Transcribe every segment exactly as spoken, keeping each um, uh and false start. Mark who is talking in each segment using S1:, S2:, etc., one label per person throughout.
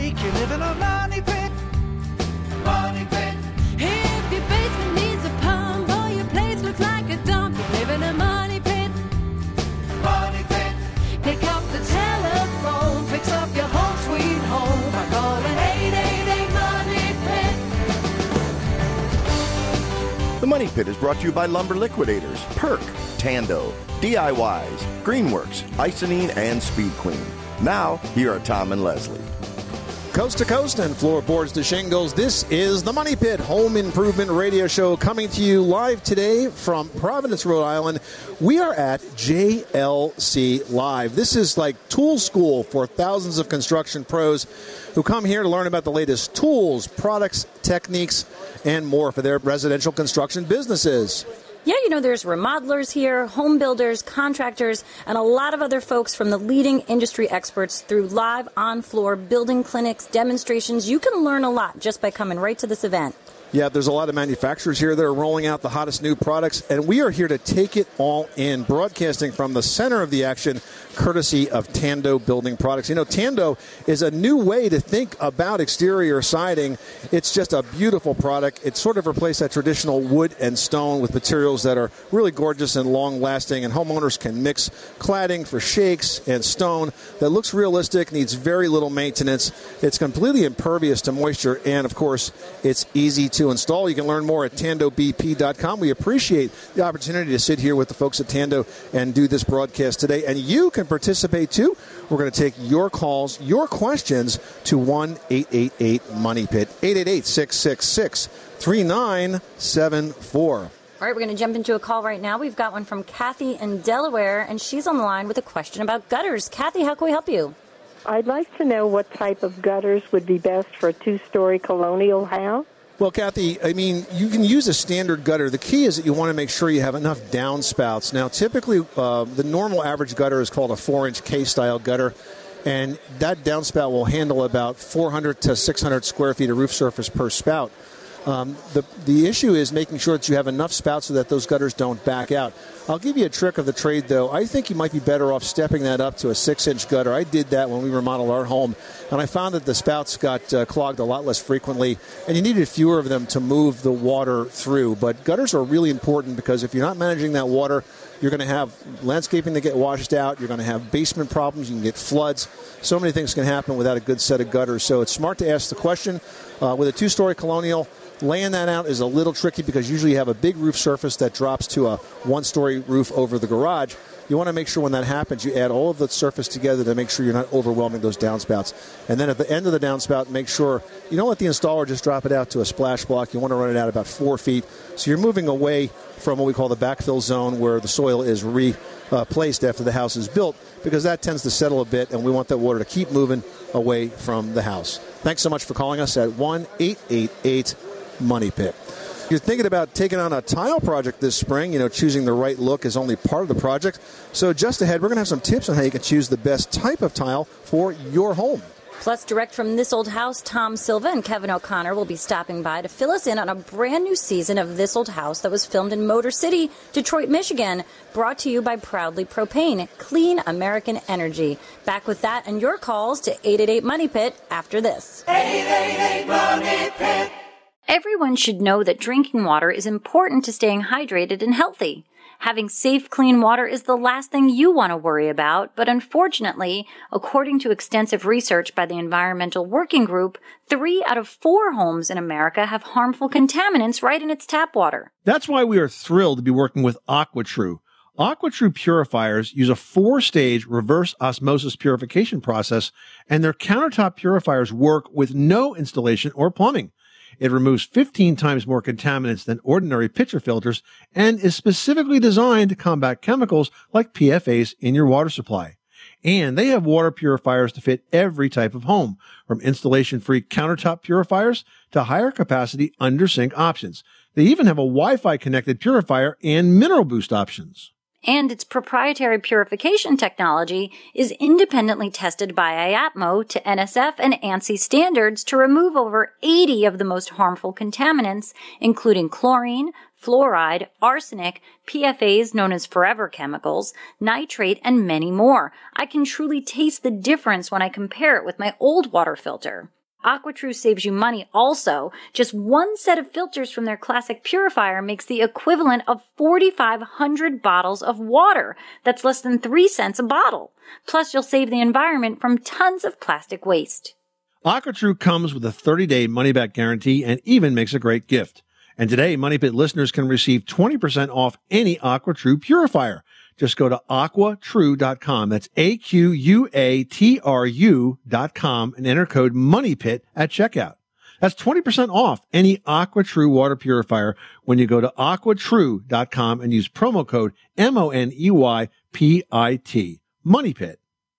S1: make you live in a money pit. Money pit.
S2: If your basement needs a pump or your place looks like a dump, you live in a money pit.
S1: Money pit.
S2: Pick up the telephone, fix up your home sweet home by calling eight eight eight money pit.
S3: The Money Pit is brought to you by Lumber Liquidators, Perk, Tando, D I Ys, Greenworks, Icynene, and Speed Queen. Now, here are Tom and Leslie.
S4: Coast to coast and floorboards to shingles, this is the Money Pit Home Improvement Radio Show coming to you live today from Providence, Rhode Island. We are at J L C Live. This is like tool school for thousands of construction pros who come here to learn about the latest tools, products, techniques, and more for their residential construction businesses.
S5: Yeah, you know, there's remodelers here, home builders, contractors, and a lot of other folks from the leading industry experts through live on-floor building clinics, demonstrations. You can learn a lot just by coming right to this event.
S4: Yeah, there's a lot of manufacturers here that are rolling out the hottest new products, and we are here to take it all in, broadcasting from the center of the action, courtesy of Tando Building Products. You know, Tando is a new way to think about exterior siding. It's just a beautiful product. It sort of replaced that traditional wood and stone with materials that are really gorgeous and long-lasting, and homeowners can mix cladding for shakes and stone that looks realistic, needs very little maintenance. It's completely impervious to moisture, and, of course, it's easy to install. You can learn more at tando b p dot com. We appreciate the opportunity to sit here with the folks at Tando and do this broadcast today. And you can participate too. We're going to take your calls, your questions to one eight eight eight money pit, eight eight eight, six six six, three nine seven four.
S5: All right, we're going to jump into a call right now. We've got one from Kathy in Delaware, and she's on the line with a question about gutters. Kathy, how can we help you?
S6: I'd like to know what type of gutters would be best for a two-story colonial house.
S4: Well, Kathy, I mean, you can use a standard gutter. The key is that you want to make sure you have enough downspouts. Now, typically, uh, the normal average gutter is called a four-inch K-style gutter, and that downspout will handle about four hundred to six hundred square feet of roof surface per spout. Um, the the issue is making sure that you have enough spouts so that those gutters don't back out. I'll give you a trick of the trade, though. I think you might be better off stepping that up to a six-inch gutter. I did that when we remodeled our home, and I found that the spouts got uh, clogged a lot less frequently, and you needed fewer of them to move the water through. But gutters are really important because if you're not managing that water, you're going to have landscaping that get washed out. You're going to have basement problems. You can get floods. So many things can happen without a good set of gutters. So it's smart to ask the question. Uh, with a two-story colonial, laying that out is a little tricky because usually you have a big roof surface that drops to a one-story roof over the garage. You want to make sure when that happens, you add all of the surface together to make sure you're not overwhelming those downspouts. And then at the end of the downspout, make sure you don't let the installer just drop it out to a splash block. You want to run it out about four feet. So you're moving away from what we call the backfill zone where the soil is replaced after the house is built, because that tends to settle a bit, and we want that water to keep moving away from the house. Thanks so much for calling us at one eight eight eight money pit. You're thinking about taking on a tile project this spring. You know, choosing the right look is only part of the project. So just ahead, we're going to have some tips on how you can choose the best type of tile for your home.
S5: Plus, direct from This Old House, Tom Silva and Kevin O'Connor will be stopping by to fill us in on a brand new season of This Old House that was filmed in Motor City, Detroit, Michigan, brought to you by Proudly Propane, clean American energy. Back with that and your calls to eight eight eight money pit after this.
S1: eight eight eight money pit.
S5: Everyone should know that drinking water is important to staying hydrated and healthy. Having safe, clean water is the last thing you want to worry about, but unfortunately, according to extensive research by the Environmental Working Group, three out of four homes in America have harmful contaminants right in its tap water.
S7: That's why we are thrilled to be working with AquaTrue. AquaTrue purifiers use a four-stage reverse osmosis purification process, and their countertop purifiers work with no installation or plumbing. It removes fifteen times more contaminants than ordinary pitcher filters and is specifically designed to combat chemicals like P F As in your water supply. And they have water purifiers to fit every type of home, from installation-free countertop purifiers to higher capacity under-sink options. They even have a Wi-Fi connected purifier and mineral boost options.
S5: And its proprietary purification technology is independently tested by I A P M O to N S F and ANSI standards to remove over eighty of the most harmful contaminants, including chlorine, fluoride, arsenic, P F As known as forever chemicals, nitrate, and many more. I can truly taste the difference when I compare it with my old water filter. AquaTrue saves you money also. Just one set of filters from their classic purifier makes the equivalent of forty-five hundred bottles of water. That's less than three cents a bottle. Plus, you'll save the environment from tons of plastic waste.
S7: AquaTrue comes with a thirty-day money-back guarantee and even makes a great gift. And today, Money Pit listeners can receive twenty percent off any AquaTrue purifier. Just go to aqua true dot com. That's A Q U A T R U dot com and enter code MONEYPIT at checkout. That's twenty percent off any AquaTrue water purifier when you go to aqua true dot com and use promo code M O N E Y P I T. Money Pit.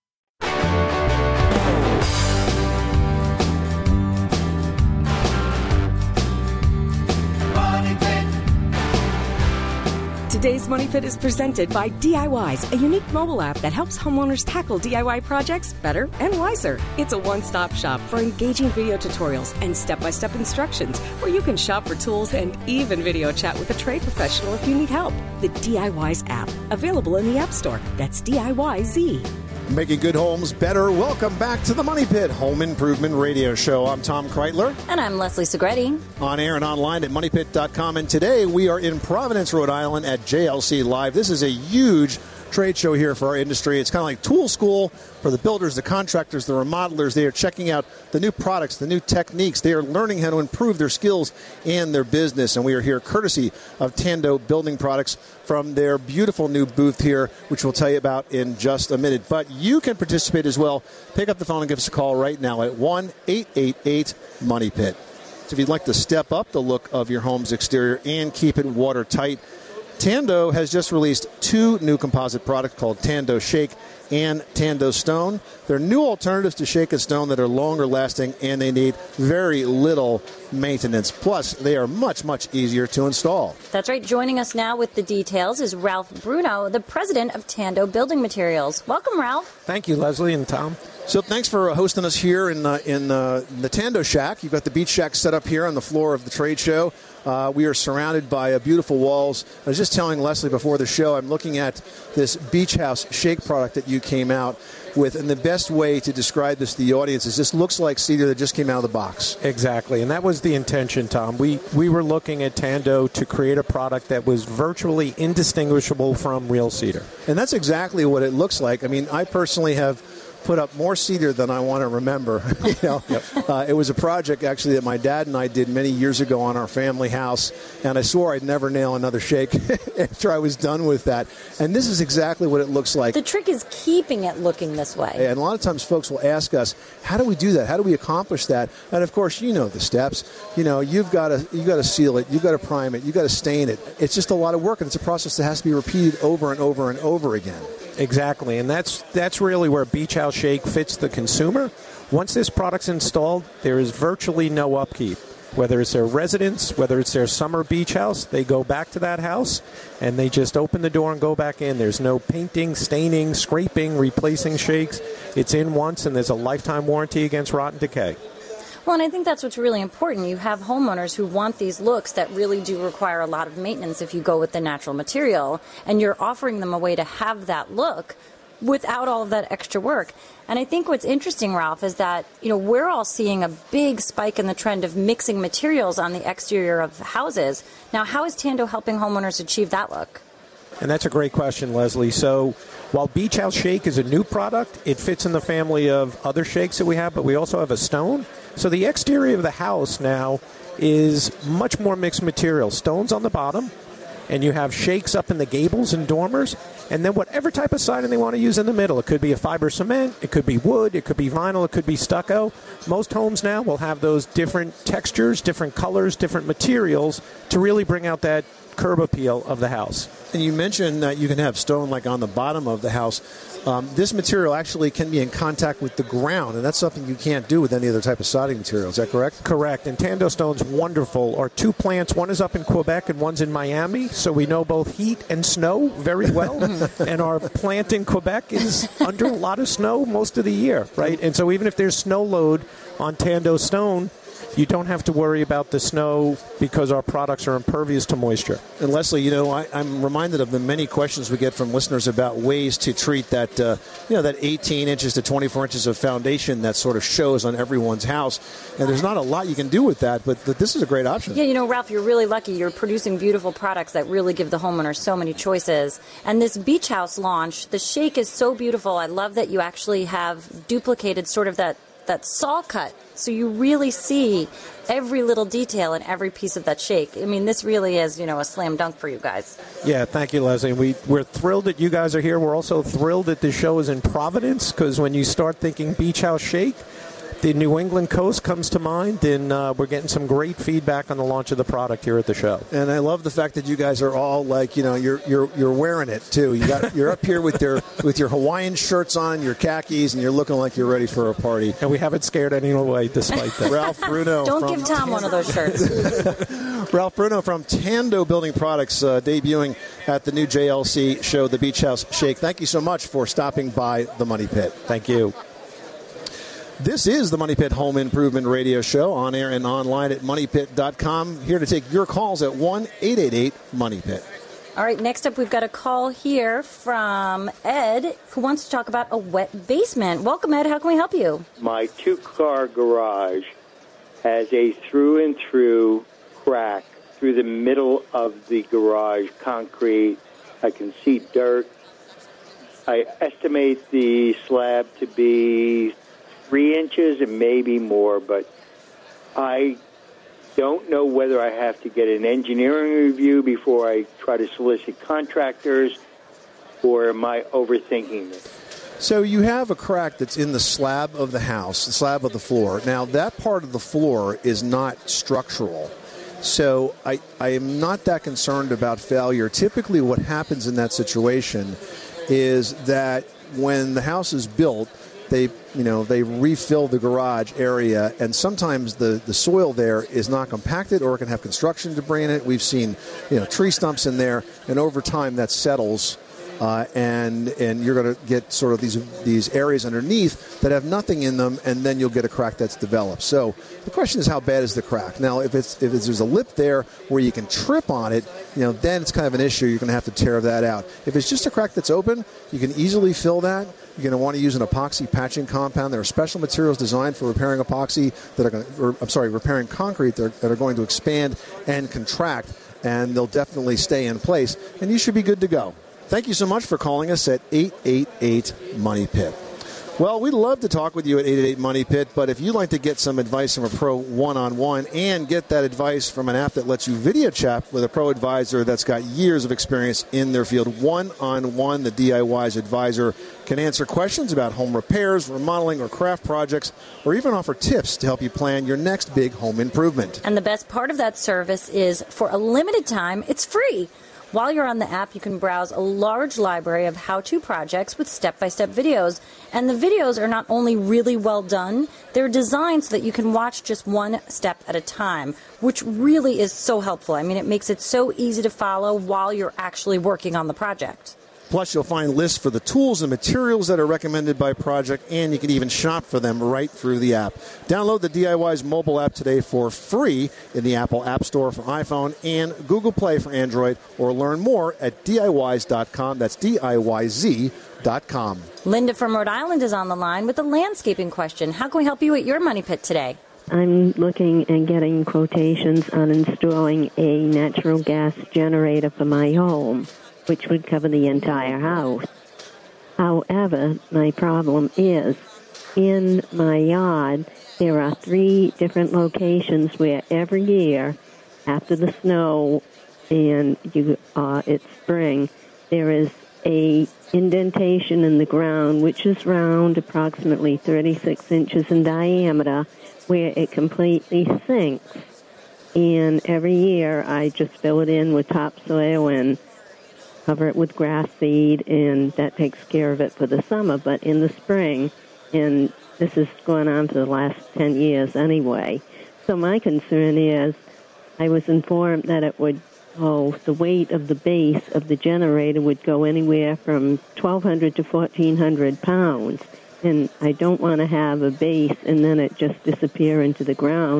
S8: Today's Money Pit is presented by D I Ys, a unique mobile app that helps homeowners tackle D I Y projects better and wiser. It's a one-stop shop for engaging video tutorials and step-by-step instructions where you can shop for tools and even video chat with a trade professional if you need help. The D I Ys app, available in the App Store. That's D I Y Z.
S4: Making good homes better. Welcome back to the Money Pit Home Improvement Radio Show. I'm Tom Kreitler.
S5: And I'm Leslie Segretti.
S4: On air and online at money pit dot com. And today we are in Providence, Rhode Island at J L C Live. This is a huge trade show here for our industry. It's kind of like tool school for the builders, the contractors, the remodelers. They are checking out the new products, the new techniques. They are learning how to improve their skills and their business. And we are here courtesy of Tando Building Products from their beautiful new booth here, which we'll tell you about in just a minute. But you can participate as well. Pick up the phone and give us a call right now at one eight eight eight money pit. So if you'd like to step up the look of your home's exterior and keep it watertight, Tando has just released two new composite products called Tando Shake and Tando Stone. They're new alternatives to Shake and Stone that are longer lasting and they need very little maintenance. Plus, they are much, much easier to install.
S5: That's right. Joining us now with the details is Ralph Bruno, the president of Tando Building Materials. Welcome, Ralph.
S9: Thank you, Leslie and Tom.
S4: So thanks for hosting us here in, uh, in uh, the Tando Shack. You've got the Beach Shack set up here on the floor of the trade show. Uh, we are surrounded by uh, beautiful walls. I was just telling Leslie before the show, I'm looking at this Beach House Shake product that you came out with, and the best way to describe this to the audience is this looks like cedar that just came out of the box.
S9: Exactly, and that was the intention, Tom. We, we were looking at Tando to create a product that was virtually indistinguishable from real cedar.
S4: And that's exactly what it looks like. I mean, I personally have put up more cedar than I want to remember. you know, yep. uh, it was a project actually that my dad and I did many years ago on our family house, and I swore I'd never nail another shake after I was done with that. And this is exactly what it looks like.
S5: The trick is keeping it looking this way.
S4: And a lot of times folks will ask us, how do we do that? How do we accomplish that? And of course, you know the steps. You know, you've got to you got to seal it, you've got to prime it, you've got to stain it. It's just a lot of work, and it's a process that has to be repeated over and over and over again.
S9: Exactly, and that's that's really where Beach House Shake fits the consumer. Once this product's installed, there is virtually no upkeep. Whether it's their residence, whether it's their summer beach house, they go back to that house, and they just open the door and go back in. There's no painting, staining, scraping, replacing shakes. It's in once, and there's a lifetime warranty against rot and decay.
S5: Well, and I think that's what's really important. You have homeowners who want these looks that really do require a lot of maintenance if you go with the natural material, and you're offering them a way to have that look without all of that extra work. And I think what's interesting, Ralph, is that, you know, we're all seeing a big spike in the trend of mixing materials on the exterior of houses. Now, how is Tando helping homeowners achieve that look?
S9: And that's a great question, Leslie. So while Beach House Shake is a new product, it fits in the family of other shakes that we have, but we also have a stone. So the exterior of the house now is much more mixed material. Stones on the bottom, and you have shakes up in the gables and dormers, and then whatever type of siding they want to use in the middle. It could be a fiber cement, it could be wood, it could be vinyl, it could be stucco. Most homes now will have those different textures, different colors, different materials to really bring out that curb appeal of the house.
S4: And you mentioned that you can have stone like on the bottom of the house. Um, this material actually can be in contact with the ground, and that's something you can't do with any other type of siding material. Is that correct?
S9: Correct. And Tando Stone's wonderful. Our two plants, one is up in Quebec and one's in Miami, so we know both heat and snow very well. And our plant in Quebec is under a lot of snow most of the year, right? And so even if there's snow load on Tando Stone, you don't have to worry about the snow because our products are impervious to moisture.
S4: And Leslie, you know, I, I'm reminded of the many questions we get from listeners about ways to treat that, uh, you know, that eighteen inches to twenty-four inches of foundation that sort of shows on everyone's house. And there's not a lot you can do with that, but, but this is a great option.
S5: Yeah, you know, Ralph, you're really lucky. You're producing beautiful products that really give the homeowner so many choices. And this Beach House launch, the shake is so beautiful. I love that you actually have duplicated sort of that, that saw cut. So you really see every little detail in every piece of that shake. I mean, this really is, you know, a slam dunk for you guys.
S9: Yeah, thank you, Leslie. We, we're thrilled that you guys are here. We're also thrilled that the show is in Providence, because when you start thinking Beach House Shake, the New England coast comes to mind, and uh, we're getting some great feedback on the launch of the product here at the show.
S4: And I love the fact that you guys are all like, you know, you're you're you're wearing it too. You got you're up here with your with your Hawaiian shirts on, your khakis, and you're looking like you're ready for a party.
S9: And we haven't scared anyone away despite that.
S4: Ralph Bruno.
S5: Don't
S4: from
S5: give Tom one of those shirts.
S4: Ralph Bruno from Tando Building Products, uh, debuting at the new J L C show, the Beach House Shake. Thank you so much for stopping by the Money Pit.
S9: Thank you.
S4: This is the Money Pit Home Improvement Radio Show, on air and online at money pit dot com. Here to take your calls at one eight eight eight money pit.
S5: All right, next up we've got a call here from Ed, who wants to talk about a wet basement. Welcome, Ed. How can we help you?
S10: My two-car garage has a through-and-through crack through the middle of the garage, concrete. I can see dirt. I estimate the slab to be three inches and maybe more, but I don't know whether I have to get an engineering review before I try to solicit contractors, or am I overthinking this?
S4: So you have a crack that's in the slab of the house, the slab of the floor. Now, that part of the floor is not structural. So I, I am not that concerned about failure. Typically what happens in that situation is that when the house is built, they, you know, they refill the garage area, and sometimes the, the soil there is not compacted, or it can have construction debris in it. We've seen, you know, tree stumps in there, and over time that settles, uh, and and you're going to get sort of these these areas underneath that have nothing in them, and then you'll get a crack that's developed. So the question is, how bad is the crack? Now, if it's if it's, there's a lip there where you can trip on it, you know, then it's kind of an issue. You're going to have to tear that out. If it's just a crack that's open, you can easily fill that. You're going to want to use an epoxy patching compound. There are special materials designed for repairing epoxy that are going to, or, I'm sorry, repairing concrete that are, that are going to expand and contract, and they'll definitely stay in place, and you should be good to go. Thank you so much for calling us at eight eight eight money pit. Well, we'd love to talk with you at eight eight eight money pit, but if you'd like to get some advice from a pro one-on-one and get that advice from an app that lets you video chat with a pro advisor that's got years of experience in their field, one-on-one, the D I Y's advisor can answer questions about home repairs, remodeling, or craft projects, or even offer tips to help you plan your next big home improvement.
S5: And the best part of that service is, for a limited time, it's free. While you're on the app, you can browse a large library of how-to projects with step-by-step videos. And the videos are not only really well done, they're designed so that you can watch just one step at a time, which really is so helpful. I mean, it makes it so easy to follow while you're actually working on the project.
S4: Plus, you'll find lists for the tools and materials that are recommended by project, and you can even shop for them right through the app. Download the D I Y's mobile app today for free in the Apple App Store for iPhone and Google Play for Android, or learn more at D I Y Z dot com. That's D I Y Z dot com.
S5: Linda from Rhode Island is on the line with a landscaping question. How can we help you at your Money Pit today?
S11: I'm looking and getting quotations on installing a natural gas generator for my home, which would cover the entire house. However, my problem is, in my yard, there are three different locations where every year, after the snow and you, uh, it's spring, there is a indentation in the ground, which is round, approximately thirty-six inches in diameter, where it completely sinks. And every year, I just fill it in with topsoil and cover it with grass seed, and that takes care of it for the summer. But in the spring, and this is going on for the last ten years anyway, so my concern is, I was informed that it would, oh, the weight of the base of the generator would go anywhere from twelve hundred to fourteen hundred pounds, and I don't want to have a base and then it just disappear into the ground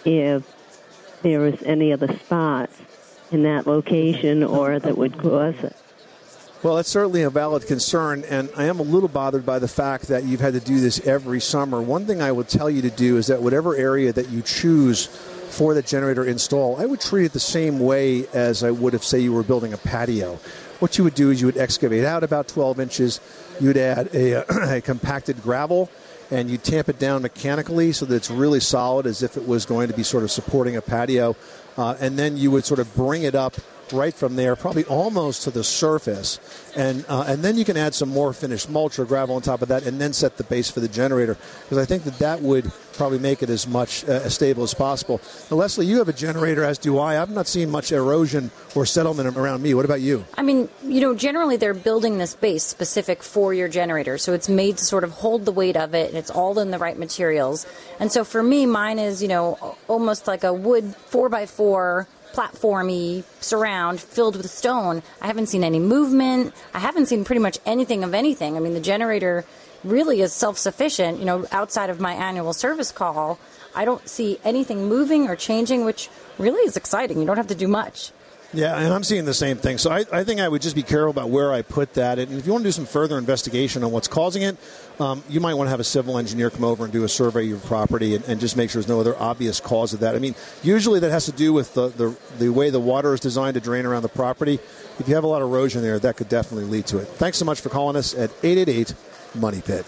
S11: if there was any other spots in that location or that would cause it.
S4: Well, that's certainly a valid concern, and I am a little bothered by the fact that you've had to do this every summer. One thing I would tell you to do is that whatever area that you choose for the generator install, I would treat it the same way as I would if, say, you were building a patio. What you would do is you would excavate out about twelve inches, you'd add a, a compacted gravel, and you tamp it down mechanically so that it's really solid as if it was going to be sort of supporting a patio, uh, and then you would sort of bring it up right from there, probably almost to the surface, and uh, and then you can add some more finished mulch or gravel on top of that, and then set the base for the generator, because I think that that would probably make it as much uh, as stable as possible. Now, Leslie, you have a generator, as do I. I've not seen much erosion or settlement around me. What about you?
S5: I mean, you know, generally they're building this base specific for your generator, so it's made to sort of hold the weight of it, and it's all in the right materials. And so for me, mine is, you know, almost like a wood four by four platformy surround filled with stone. I haven't seen any movement. I haven't seen pretty much anything of anything. I mean, the generator really is self-sufficient. You know, outside of my annual service call, I don't see anything moving or changing, which really is exciting. You don't have to do much.
S4: Yeah, and I'm seeing the same thing. So I, I think I would just be careful about where I put that. And if you want to do some further investigation on what's causing it, um, you might want to have a civil engineer come over and do a survey of your property and, and just make sure there's no other obvious cause of that. I mean, usually that has to do with the, the, the way the water is designed to drain around the property. If you have a lot of erosion there, that could definitely lead to it. Thanks so much for calling us at eight eight eight, money pit.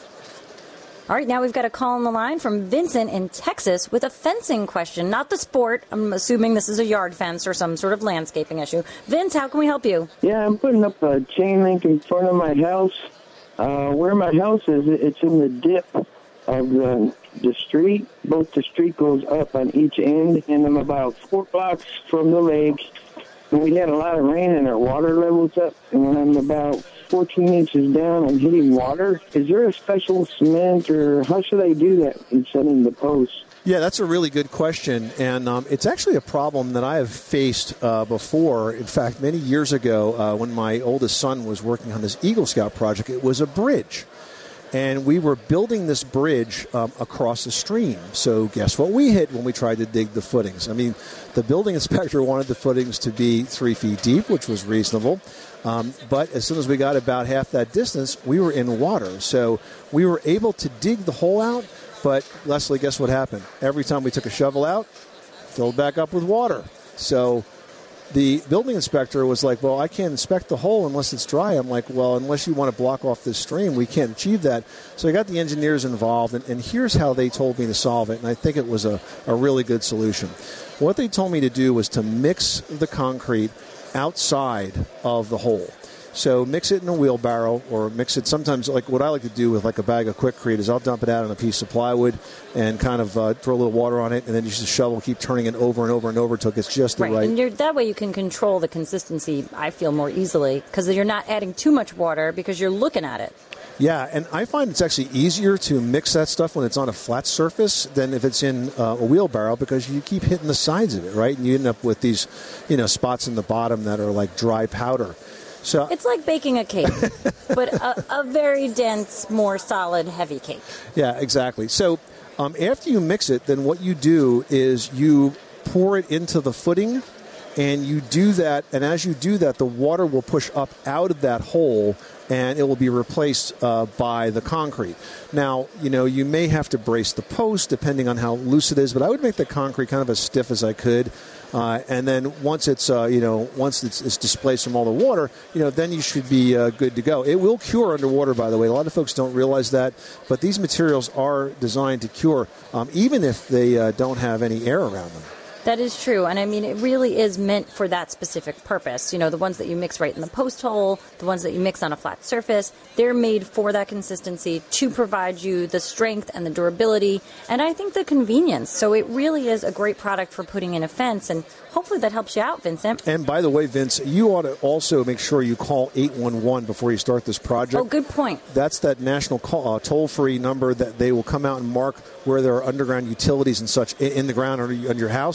S5: All right, now we've got a call on the line from Vincent in Texas with a fencing question, not the sport. I'm assuming this is a yard fence or some sort of landscaping issue. Vince, how can we help you?
S12: Yeah, I'm putting up a chain link in front of my house. Uh, where my house is, it's in the dip of the, the street. Both the street goes up on each end, and I'm about four blocks from the lake. And we had a lot of rain, and our water level's up, and when I'm about fourteen inches down, I'm hitting water. Is there a special cement, or how should I do that in setting the posts?
S4: Yeah, that's a really good question, and um, it's actually a problem that I have faced uh, before. In fact, many years ago, uh, when my oldest son was working on this Eagle Scout project, it was a bridge. And we were building this bridge um, across a stream. So guess what we hit when we tried to dig the footings? I mean, the building inspector wanted the footings to be three feet deep, which was reasonable. Um, but as soon as we got about half that distance, we were in water. So we were able to dig the hole out. But, Leslie, guess what happened? Every time we took a shovel out, filled back up with water. So the building inspector was like, well, I can't inspect the hole unless it's dry. I'm like, well, unless you want to block off this stream, we can't achieve that. So I got the engineers involved, and, and here's how they told me to solve it, and I think it was a, a really good solution. What they told me to do was to mix the concrete outside of the hole. So mix it in a wheelbarrow, or mix it sometimes, like what I like to do with like a bag of Quikrete is I'll dump it out on a piece of plywood and kind of uh, throw a little water on it, and then use a shovel, keep turning it over and over and over until it gets just the
S5: right.
S4: right.
S5: And you're, that way you can control the consistency, I feel, more easily, because you're not adding too much water because you're looking at it.
S4: Yeah, and I find it's actually easier to mix that stuff when it's on a flat surface than if it's in uh, a wheelbarrow, because you keep hitting the sides of it, right? And you end up with these, you know, spots in the bottom that are like dry powder. So
S5: it's like baking a cake, but a, a very dense, more solid, heavy cake.
S4: Yeah, exactly. So um, after you mix it, then what you do is you pour it into the footing, and you do that, and as you do that, the water will push up out of that hole, and it will be replaced uh, by the concrete. Now, you know, you may have to brace the post depending on how loose it is, but I would make the concrete kind of as stiff as I could. Uh, and then once it's, uh, you know, once it's, it's displaced from all the water, you know, then you should be uh, good to go. It will cure underwater, by the way. A lot of folks don't realize that, but these materials are designed to cure, um, even if they uh, don't have any air around them.
S5: That is true, and I mean, it really is meant for that specific purpose. You know, the ones that you mix right in the post hole, the ones that you mix on a flat surface, they're made for that consistency to provide you the strength and the durability, and I think the convenience. So it really is a great product for putting in a fence, and hopefully that helps you out, Vincent.
S4: And by the way, Vince, you ought to also make sure you call eight one one before you start this project.
S5: Oh, good point.
S4: That's that national call, uh, toll-free number that they will come out and mark where there are underground utilities and such in the ground under your house.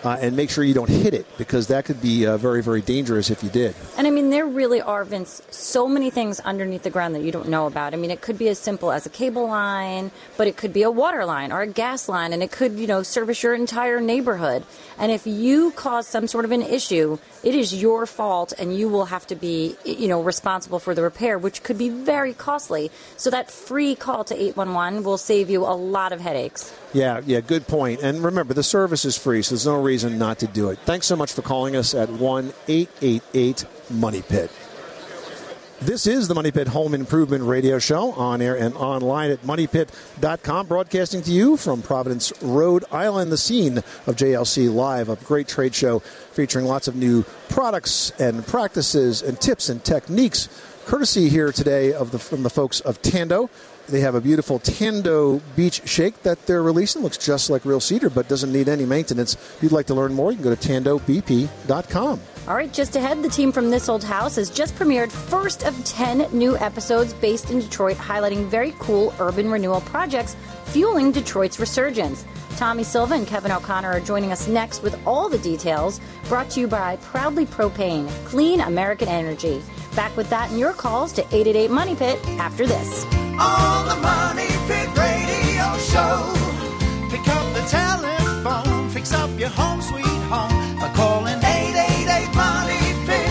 S4: uh, and make sure you don't hit it, because that could be uh, very, very dangerous if you did.
S5: And I mean, there really are, Vince, so many things underneath the ground that you don't know about. I mean, it could be as simple as a cable line, but it could be a water line or a gas line, and it could, you know, service your entire neighborhood. And if you cause some sort of an issue, it is your fault, and you will have to be, you know, responsible for the repair, which could be very costly. So that free call to eight one one will save you a lot of headaches.
S4: Yeah, yeah, good point. And remember, the service is free, so there's no reason not to do it. Thanks so much for calling us at one eight eight eight Money Pit. This is the Money Pit Home Improvement Radio Show, on air and online at money pit dot com, broadcasting to you from Providence, Rhode Island, the scene of J L C Live, a great trade show featuring lots of new products and practices and tips and techniques, courtesy here today of the from the folks of Tando. They have a beautiful Tando Beach Shake that they're releasing. Looks just like real cedar, but doesn't need any maintenance. If you'd like to learn more, you can go to tando b p dot com.
S5: All right, just ahead, the team from This Old House has just premiered first of ten new episodes based in Detroit, highlighting very cool urban renewal projects fueling Detroit's resurgence. Tommy Silva and Kevin O'Connor are joining us next with all the details, brought to you by Proudly Propane, clean American energy. Back with that and your calls to eight eight eight Money Pit after this.
S1: On the Money Pit Radio Show. Pick up the telephone, fix up your home sweet home by calling eight eight eight Money Pit.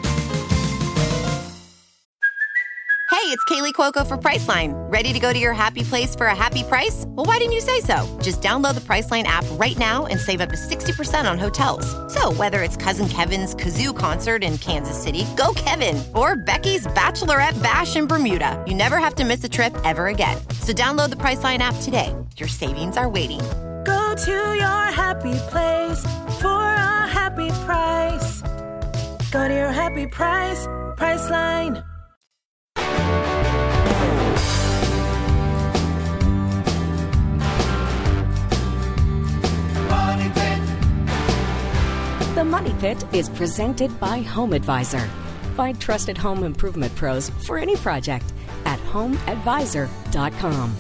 S13: Hey, it's Kaylee Cuoco for Priceline. Ready to go to your happy place for a happy price? Well, why didn't you say so? Just download the Priceline app right now and save up to sixty percent on hotels. So whether it's Cousin Kevin's Kazoo Concert in Kansas City, go Kevin, or Becky's Bachelorette Bash in Bermuda, you never have to miss a trip ever again. So download the Priceline app today. Your savings are waiting.
S2: Go to your happy place for a happy price. Go to your happy price, Priceline.
S1: Money Pit.
S8: The Money Pit is presented by Home Advisor. Find trusted home improvement pros for any project at home advisor dot com.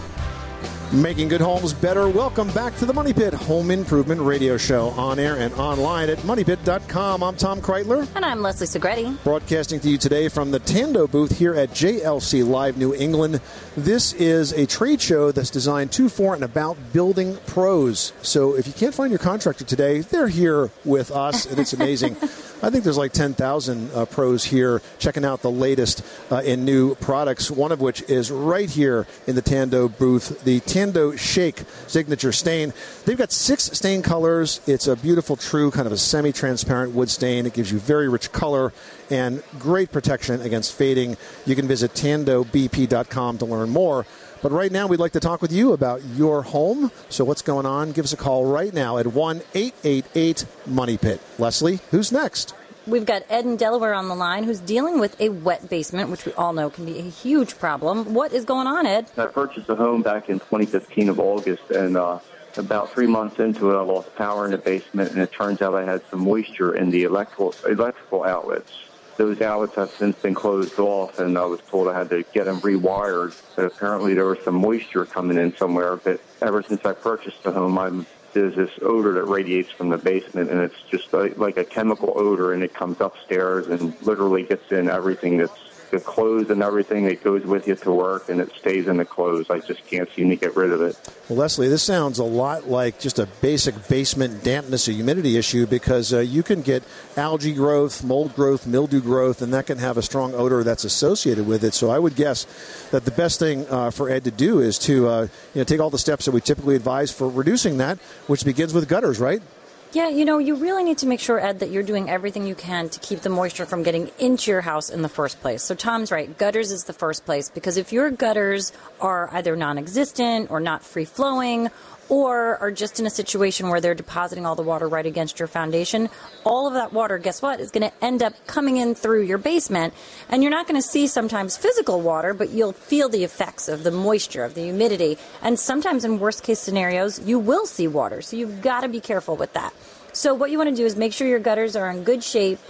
S4: Making good homes better. Welcome back to the Money Pit Home Improvement Radio Show, on air and online at money pit dot com. I'm Tom Kreitler.
S5: And I'm Leslie Segretti.
S4: Broadcasting to you today from the Tando booth here at J L C Live New England. This is a trade show that's designed to, for, and about building pros. So if you can't find your contractor today, they're here with us, and it's amazing. I think there's like ten thousand uh, pros here checking out the latest uh, in new products, one of which is right here in the Tando booth, the Tando Shake Signature Stain. They've got six stain colors. It's a beautiful, true, kind of a semi-transparent wood stain. It gives you very rich color and great protection against fading. You can visit tando b p dot com to learn more. But right now, we'd like to talk with you about your home. So what's going on? Give us a call right now at one eight eight eight Money Pit. Leslie, who's next?
S5: We've got Ed in Delaware on the line who's dealing with a wet basement, which we all know can be a huge problem. What is going on, Ed?
S14: I purchased a home back in twenty fifteen of August, and uh, about three months into it, I lost power in the basement, and it turns out I had some moisture in the electrical, electrical outlets. Those outlets have since been closed off, and I was told I had to get them rewired. But apparently there was some moisture coming in somewhere. But ever since I purchased the home, I'm, there's this odor that radiates from the basement, and it's just like, like a chemical odor, and it comes upstairs and literally gets in everything that's the clothes and everything that goes with you to work, and it stays in the clothes. I just can't seem to get rid of it.
S4: Well, Leslie, this sounds a lot like just a basic basement dampness or humidity issue, because uh, you can get algae growth, mold growth, mildew growth, and that can have a strong odor that's associated with it. So I would guess that the best thing uh, for Ed to do is to uh, you know, take all the steps that we typically advise for reducing that, which begins with gutters, right?
S5: Yeah, you know, you really need to make sure, Ed, that you're doing everything you can to keep the moisture from getting into your house in the first place. So Tom's right. Gutters is the first place, because if your gutters are either non-existent or not free-flowing, or are just in a situation where they're depositing all the water right against your foundation, all of that water, guess what, is going to end up coming in through your basement. And you're not going to see sometimes physical water, but you'll feel the effects of the moisture, of the humidity. And sometimes in worst-case scenarios, you will see water. So you've got to be careful with that. So what you want to do is make sure your gutters are in good shape.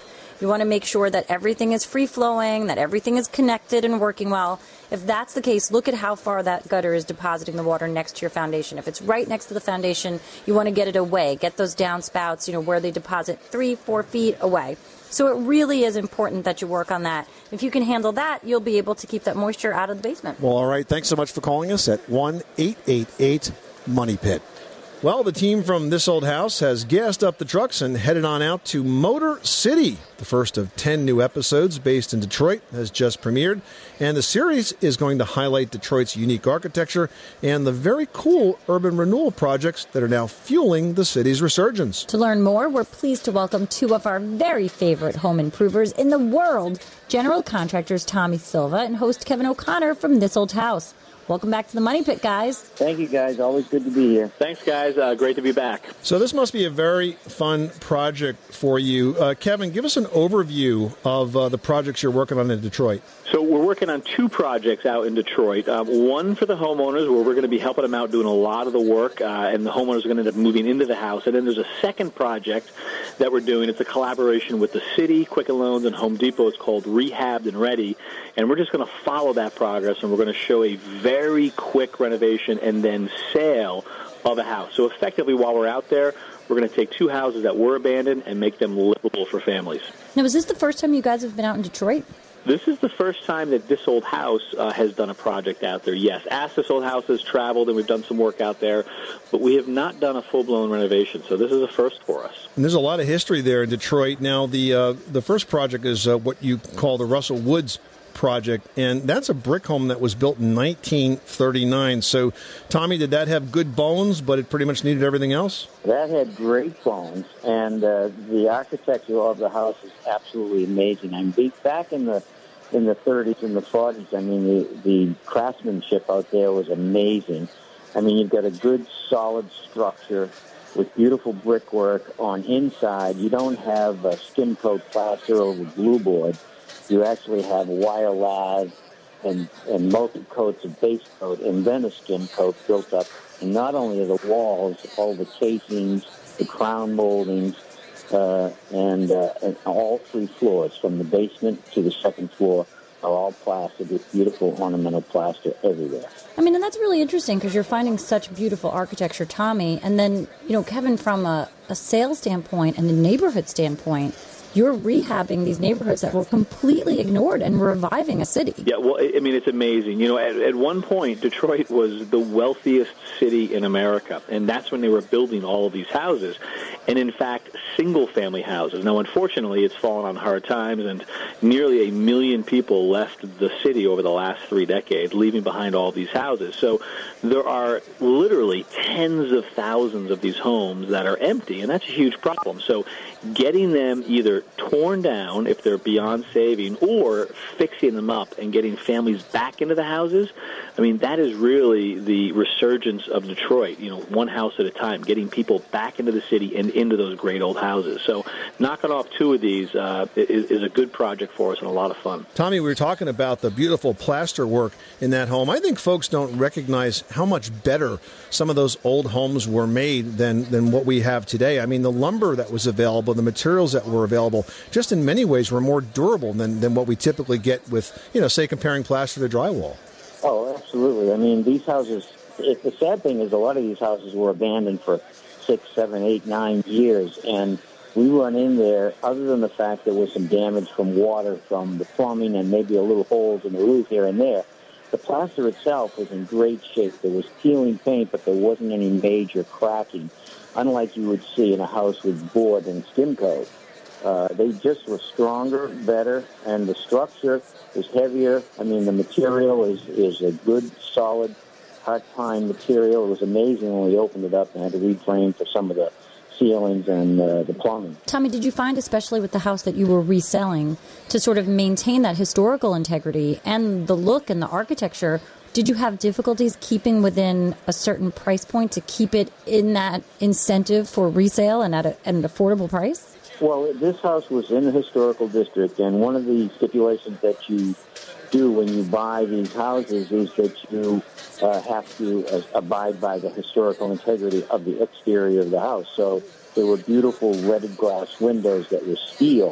S5: You want to make sure that everything is free-flowing, that everything is connected and working well. If that's the case, look at how far that gutter is depositing the water next to your foundation. If it's right next to the foundation, you want to get it away. Get those downspouts, you know, where they deposit three, four feet away. So it really is important that you work on that. If you can handle that, you'll be able to keep that moisture out of the basement.
S4: Well, all right. Thanks so much for calling us at one eight eight eight money pit. Well, the team from This Old House has gassed up the trucks and headed on out to Motor City. The first of ten new episodes based in Detroit has just premiered, and the series is going to highlight Detroit's unique architecture and the very cool urban renewal projects that are now fueling the city's resurgence.
S5: To learn more, we're pleased to welcome two of our very favorite home improvers in the world, general contractors Tommy Silva and host Kevin O'Connor from This Old House. Welcome back to the Money Pit, guys.
S12: Thank you, guys. Always good to be here.
S15: Thanks, guys. Uh, great to be back.
S4: So this must be a very fun project for you. Uh, Kevin, give us an overview of uh, the projects you're working on in Detroit.
S15: So we're working on two projects out in Detroit. Um, one for the homeowners, where we're going to be helping them out doing a lot of the work, uh, and the homeowners are going to end up moving into the house. And then there's a second project that we're doing. It's a collaboration with the city, Quicken Loans, and Home Depot. It's called Rehabbed and Ready. And we're just going to follow that progress, and we're going to show a very quick renovation and then sale of a house. So effectively, while we're out there, we're going to take two houses that were abandoned and make them livable for families.
S5: Now, is this the first time you guys have been out in Detroit?
S15: This is the first time that This Old House uh, has done a project out there. Yes, Ask This Old House has traveled, and we've done some work out there, but we have not done a full-blown renovation, so this is a first for us.
S4: And there's a lot of history there in Detroit. Now, the uh, the first project is uh, what you call the Russell Woods project, and that's a brick home that was built in nineteen thirty-nine. So, Tommy, did that have good bones, but it pretty much needed everything else?
S12: That had great bones, and uh, the architecture of the house is absolutely amazing. I mean, back in the in the thirties and the forties, I mean, the, the craftsmanship out there was amazing. I mean, you've got a good, solid structure with beautiful brickwork on inside. You don't have a skim coat plaster over blue board. You actually have wire lath and, and multi-coats of base coat and then a skim coat built up. And not only are the walls, all the casings, the crown moldings, uh, and, uh, and all three floors, from the basement to the second floor, are all plastered with beautiful ornamental plaster everywhere.
S5: I mean, and that's really interesting because you're finding such beautiful architecture, Tommy. And then, you know, Kevin, from a, a sales standpoint and a neighborhood standpoint, you're rehabbing these neighborhoods that were completely ignored and reviving a city.
S15: Yeah, well, I mean, it's amazing. You know, at, at one point, Detroit was the wealthiest city in America, and that's when they were building all of these houses. And, in fact, single-family houses. Now, unfortunately, it's fallen on hard times, and nearly a million people left the city over the last three decades, leaving behind all these houses. So there are literally tens of thousands of these homes that are empty, and that's a huge problem. So getting them either torn down if they're beyond saving or fixing them up and getting families back into the houses, I mean, that is really the resurgence of Detroit, you know, one house at a time, getting people back into the city and into those great old houses. So knocking off two of these uh, is, is a good project for us and a lot of fun.
S4: Tommy, we were talking about the beautiful plaster work in that home. I think folks don't recognize how much better some of those old homes were made than, than what we have today. I mean, the lumber that was available, the materials that were available, just in many ways were more durable than, than what we typically get with, you know, say, comparing plaster to drywall.
S12: Oh, absolutely. I mean, these houses, it, the sad thing is a lot of these houses were abandoned for six, seven, eight, nine years, and we run in there, other than the fact there was some damage from water, from the plumbing, and maybe a little holes in the roof here and there. The plaster itself was in great shape. There was peeling paint, but there wasn't any major cracking, unlike you would see in a house with board and skim coat. Uh, they just were stronger, better, and the structure is heavier. I mean, the material is, is a good, solid, hard pine material. It was amazing when we opened it up and had to reframe for some of the ceilings and uh, the plumbing.
S5: Tommy, did you find, especially with the house that you were reselling, to sort of maintain that historical integrity and the look and the architecture, did you have difficulties keeping within a certain price point to keep it in that incentive for resale and at, a, at an affordable price?
S12: Well, this house was in the historical district, and one of the stipulations that you do when you buy these houses is that you uh, have to uh, abide by the historical integrity of the exterior of the house. So there were beautiful leaded glass windows that were steel,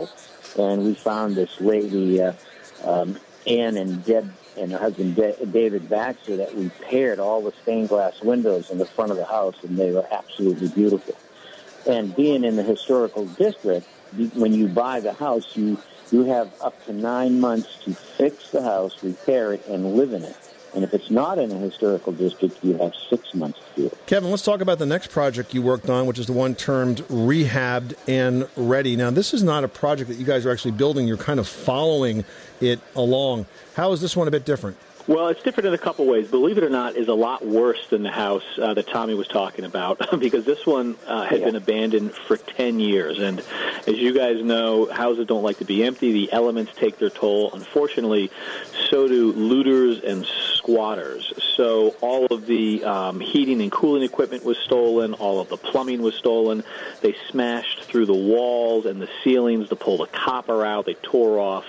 S16: and we found this lady, uh, um, Ann and Deb, and her husband Da- David Baxter, that repaired all the stained glass windows in the front of the house, and they were absolutely beautiful. And being in the historical district, when you buy the house, you you have up to nine months to fix the house, repair it, and live in it. And if it's not in a historical district, you have six months to do it.
S4: Kevin, let's talk about the next project you worked on, which is the one termed Rehabbed and Ready. Now, this is not a project that you guys are actually building. You're kind of following it along. How is this one a bit different?
S15: Well, it's different in a couple ways. Believe it or not, is a lot worse than the house uh, that Tommy was talking about, because this one uh, had yeah. been abandoned for ten years. And as you guys know, houses don't like to be empty. The elements take their toll. Unfortunately, so do looters and squatters. So all of the um, heating and cooling equipment was stolen. All of the plumbing was stolen. They smashed through the walls and the ceilings to pull the copper out. They tore off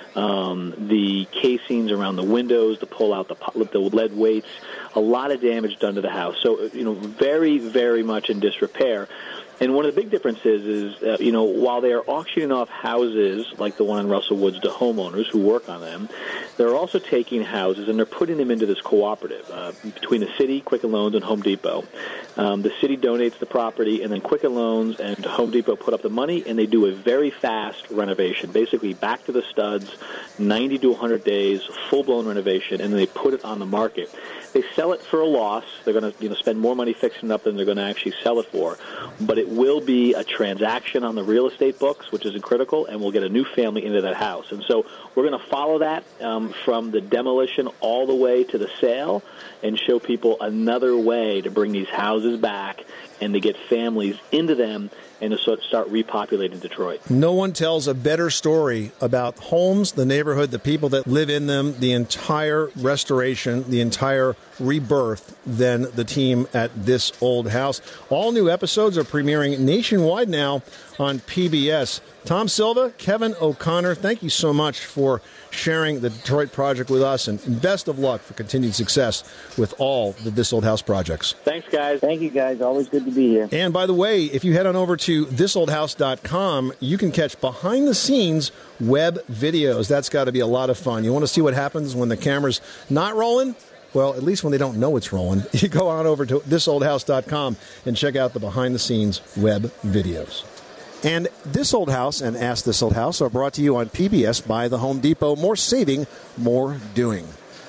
S15: Um, the casings around the windows to pull out the, the lead weights. A lot of damage done to the house. So, you know, very, very much in disrepair. And one of the big differences is, uh, you know, while they are auctioning off houses like the one in Russell Woods to homeowners who work on them, they're also taking houses and they're putting them into this cooperative uh, between the city, Quicken Loans, and Home Depot. Um, the city donates the property, and then Quicken Loans and Home Depot put up the money, and they do a very fast renovation, basically back to the studs, ninety to one hundred days, full-blown renovation, and then they put it on the market. They sell it for a loss. They're going to, you know, spend more money fixing it up than they're going to actually sell it for. But it will be a transaction on the real estate books, which is critical, and we'll get a new family into that house. And so we're going to follow that um, from the demolition all the way to the sale and show people another way to bring these houses back and to get families into them and to sort of start repopulating Detroit.
S4: No one tells a better story about homes, the neighborhood, the people that live in them, the entire restoration, the entire rebirth than the team at This Old House. All new episodes are premiering nationwide now on P B S. Tom Silva, Kevin O'Connor, thank you so much for sharing the Detroit project with us, and best of luck for continued success with all the This Old House projects.
S15: Thanks, guys.
S16: Thank you, guys. Always good to be here.
S4: And by the way, if you head on over to this old house dot com, you can catch behind-the-scenes web videos. That's got to be a lot of fun. You want to see what happens when the camera's not rolling? Well, at least when they don't know it's rolling, you go on over to this old house dot com and check out the behind-the-scenes web videos. And This Old House and Ask This Old House are brought to you on P B S by the Home Depot. More saving, more doing.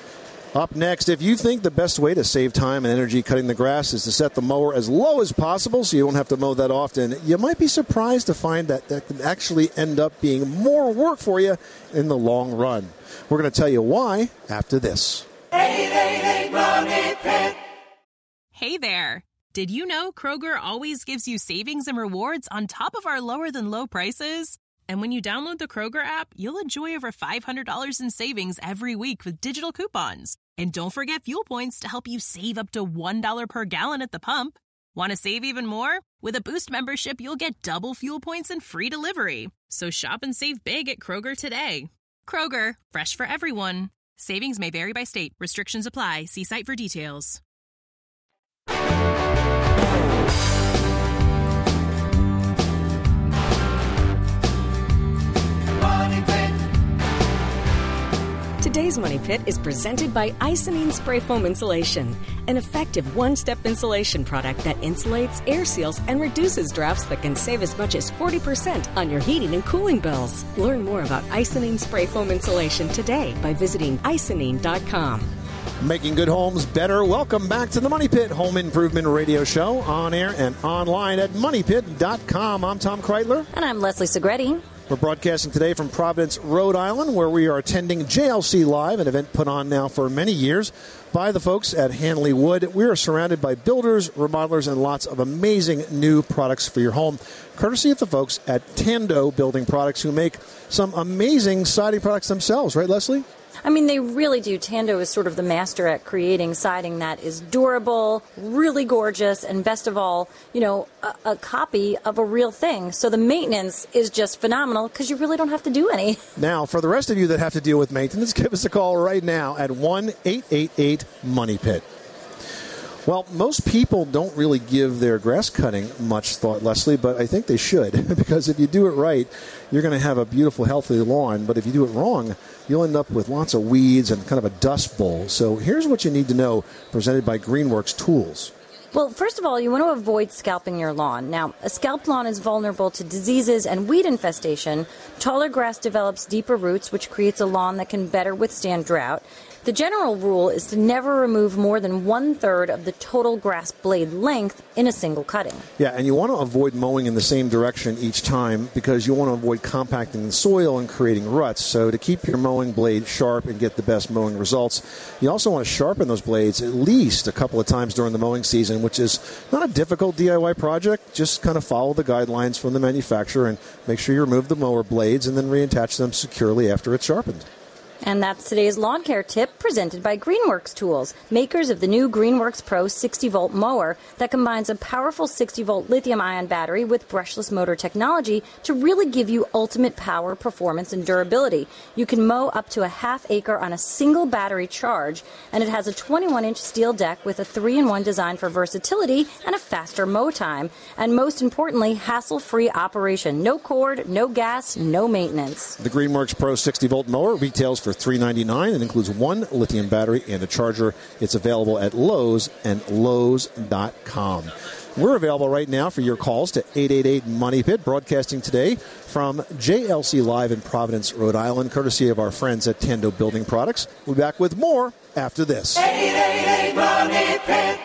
S4: Up next, if you think the best way to save time and energy cutting the grass is to set the mower as low as possible so you won't have to mow that often, you might be surprised to find that that can actually end up being more work for you in the long run. We're going to tell you why after this.
S17: eight eight eight Money Pit.
S18: Hey there. Did you know Kroger always gives you savings and rewards on top of our lower-than-low prices? And when you download the Kroger app, you'll enjoy over five hundred dollars in savings every week with digital coupons. And don't forget fuel points to help you save up to one dollar per gallon at the pump. Want to save even more? With a Boost membership, you'll get double fuel points and free delivery. So shop and save big at Kroger today. Kroger, fresh for everyone. Savings may vary by state. Restrictions apply. See site for details.
S8: Today's Money Pit is presented by Icynene Spray Foam Insulation, an effective one-step insulation product that insulates, air seals, and reduces drafts that can save as much as forty percent on your heating and cooling bills. Learn more about Icynene Spray Foam Insulation today by visiting icynene dot com.
S4: Making good homes better. Welcome back to the Money Pit Home Improvement Radio Show, on air and online at money pit dot com. I'm Tom Kreitler.
S5: And I'm Leslie Segretti.
S4: We're broadcasting today from Providence, Rhode Island, where we are attending J L C Live, an event put on now for many years by the folks at Hanley Wood. We are surrounded by builders, remodelers, and lots of amazing new products for your home, courtesy of the folks at Tando Building Products, who make some amazing siding products themselves. Right, Leslie?
S5: I mean, they really do. Tando is sort of the master at creating siding that is durable, really gorgeous, and best of all, you know, a, a copy of a real thing. So the maintenance is just phenomenal because you really don't have to do any.
S4: Now, for the rest of you that have to deal with maintenance, give us a call right now at one eight eight eight Money Pit. Well, most people don't really give their grass cutting much thought, Leslie, but I think they should because if you do it right, you're going to have a beautiful, healthy lawn. But if you do it wrong, you'll end up with lots of weeds and kind of a dust bowl. So here's what you need to know, presented by Greenworks Tools.
S19: Well, first of all, you want to avoid scalping your lawn. Now, a scalped lawn is vulnerable to diseases and weed infestation. Taller grass develops deeper roots, which creates a lawn that can better withstand drought. The general rule is to never remove more than one-third of the total grass blade length in a single cutting.
S4: Yeah, and you want to avoid mowing in the same direction each time because you want to avoid compacting the soil and creating ruts. So to keep your mowing blade sharp and get the best mowing results, you also want to sharpen those blades at least a couple of times during the mowing season, which is not a difficult D I Y project. Just kind of follow the guidelines from the manufacturer and make sure you remove the mower blades and then reattach them securely after it's sharpened.
S19: And that's today's lawn care tip presented by Greenworks Tools, makers of the new Greenworks Pro sixty volt mower that combines a powerful sixty volt lithium-ion battery with brushless motor technology to really give you ultimate power, performance, and durability. You can mow up to a half acre on a single battery charge, and it has a twenty-one inch steel deck with a three in one design for versatility and a faster mow time. And most importantly, hassle-free operation. No cord, no gas, no maintenance.
S4: The Greenworks Pro sixty volt mower retails for three hundred ninety-nine dollars and includes one lithium battery and a charger. It's available at Lowe's and Lowe's dot com. We're available right now for your calls to eight eight eight Money Pit, broadcasting today from J L C Live in Providence, Rhode Island, courtesy of our friends at Tando Building Products. We'll be back with more after this.
S17: eight eight eight Money Pit.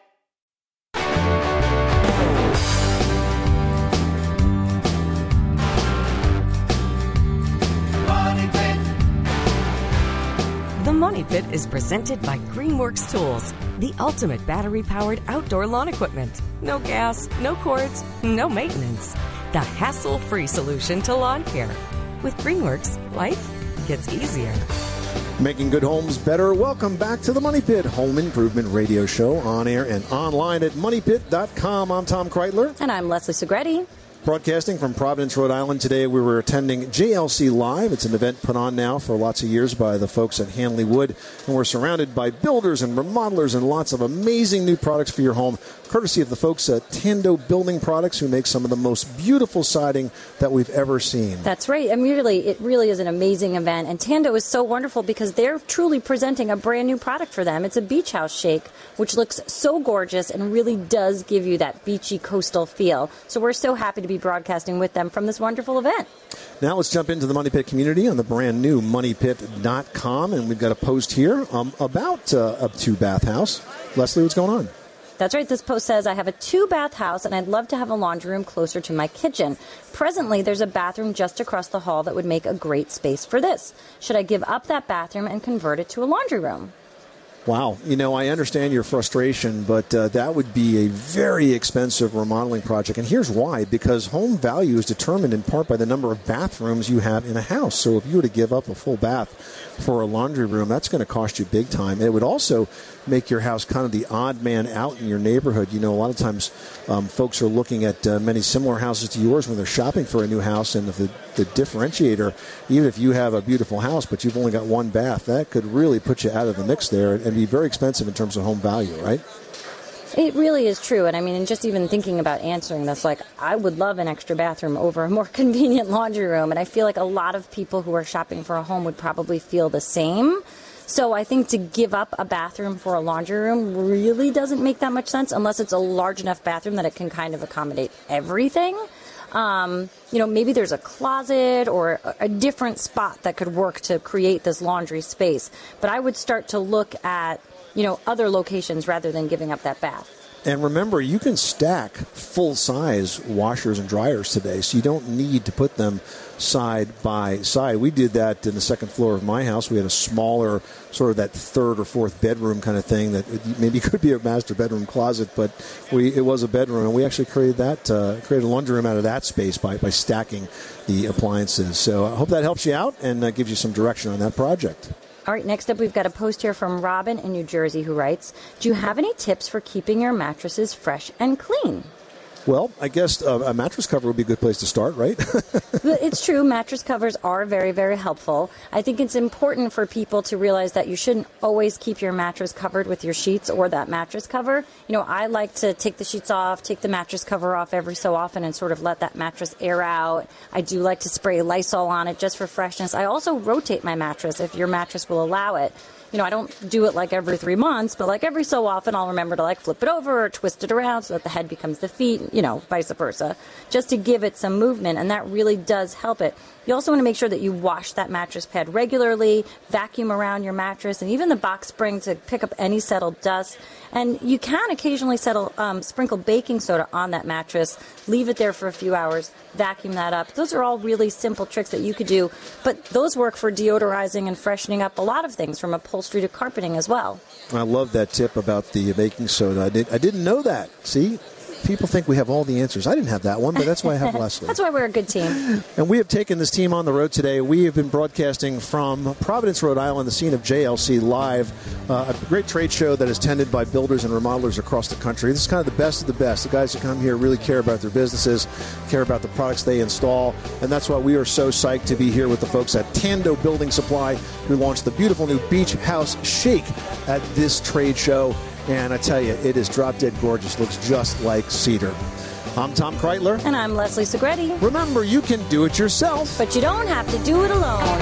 S8: The Money Pit is presented by Greenworks Tools, the ultimate battery-powered outdoor lawn equipment. No gas, no cords, no maintenance. The hassle-free solution to lawn care. With Greenworks, life gets easier.
S4: Making good homes better. Welcome back to the Money Pit Home Improvement Radio Show, on air and online at money pit dot com. I'm Tom Kreitler.
S19: And I'm Leslie Segretti.
S4: Broadcasting from Providence, Rhode Island today, we were attending J L C Live. It's an event put on now for lots of years by the folks at Hanley Wood. And we're surrounded by builders and remodelers and lots of amazing new products for your home, courtesy of the folks at Tando Building Products, who make some of the most beautiful siding that we've ever seen.
S19: That's right. I mean, really, it really is an amazing event. And Tando is so wonderful because they're truly presenting a brand new product for them. It's a beach house shake, which looks so gorgeous and really does give you that beachy coastal feel. So we're so happy to be broadcasting with them from this wonderful event.
S4: Now let's jump into the Money Pit community on the brand new money pit dot com, and we've got a post here um, about uh, a two-bath house. Leslie, what's going on?
S19: That's right. This post says, I have a two-bath house, and I'd love to have a laundry room closer to my kitchen. Presently, there's a bathroom just across the hall that would make a great space for this. Should I give up that bathroom and convert it to a laundry room?
S4: Wow. You know, I understand your frustration, but uh, that would be a very expensive remodeling project. And here's why. Because home value is determined in part by the number of bathrooms you have in a house. So if you were to give up a full bath for a laundry room, that's going to cost you big time. It would also make your house kind of the odd man out in your neighborhood. You know, a lot of times um, folks are looking at uh, many similar houses to yours when they're shopping for a new house. And if the, the differentiator, even if you have a beautiful house, but you've only got one bath, that could really put you out of the mix there and be very expensive in terms of home value, right?
S19: It really is true. And I mean, and just even thinking about answering this, like, I would love an extra bathroom over a more convenient laundry room. And I feel like a lot of people who are shopping for a home would probably feel the same. So I think to give up a bathroom for a laundry room really doesn't make that much sense unless it's a large enough bathroom that it can kind of accommodate everything. Um, you know, maybe there's a closet or a different spot that could work to create this laundry space. But I would start to look at, you know, other locations rather than giving up that bath.
S4: And remember, you can stack full-size washers and dryers today, so you don't need to put them side by side. We did that in the second floor of my house. We had a smaller, sort of that third or fourth bedroom kind of thing that maybe could be a master bedroom closet, but we it was a bedroom, and we actually created that, uh, created a laundry room out of that space by, by stacking the appliances. So I hope that helps you out and uh, gives you some direction on that project.
S19: All right, next up, we've got a post here from Robin in New Jersey who writes, do you have any tips for keeping your mattresses fresh and clean?
S4: Well, I guess uh, a mattress cover would be a good place to start, right?
S19: It's true. Mattress covers are very, very helpful. I think it's important for people to realize that you shouldn't always keep your mattress covered with your sheets or that mattress cover. You know, I like to take the sheets off, take the mattress cover off every so often and sort of let that mattress air out. I do like to spray Lysol on it just for freshness. I also rotate my mattress if your mattress will allow it. You know, I don't do it like every three months, but like every so often I'll remember to like flip it over or twist it around so that the head becomes the feet, you know, vice versa, just to give it some movement, and that really does help it. You also want to make sure that you wash that mattress pad regularly, vacuum around your mattress, and even the box spring to pick up any settled dust. And you can occasionally settle, um, sprinkle baking soda on that mattress, leave it there for a few hours, vacuum that up. Those are all really simple tricks that you could do, but those work for deodorizing and freshening up a lot of things, from upholstery to carpeting as well.
S4: I love that tip about the baking soda. I, did, I didn't know that. See? People think we have all the answers. I didn't have that one, but that's why I have Leslie.
S19: That's why we're a good team.
S4: And we have taken this team on the road today. We have been broadcasting from Providence, Rhode Island, the scene of J L C Live, uh, a great trade show that is tended by builders and remodelers across the country. This is kind of the best of the best. The guys that come here really care about their businesses, care about the products they install, and that's why we are so psyched to be here with the folks at Tando Building Supply, who launched the beautiful new Beach House Shake at this trade show. And I tell you, it is drop-dead gorgeous. Looks just like cedar. I'm Tom Kreitler.
S19: And I'm Leslie Segretti.
S4: Remember, you can do it yourself.
S19: But you don't have to do it alone.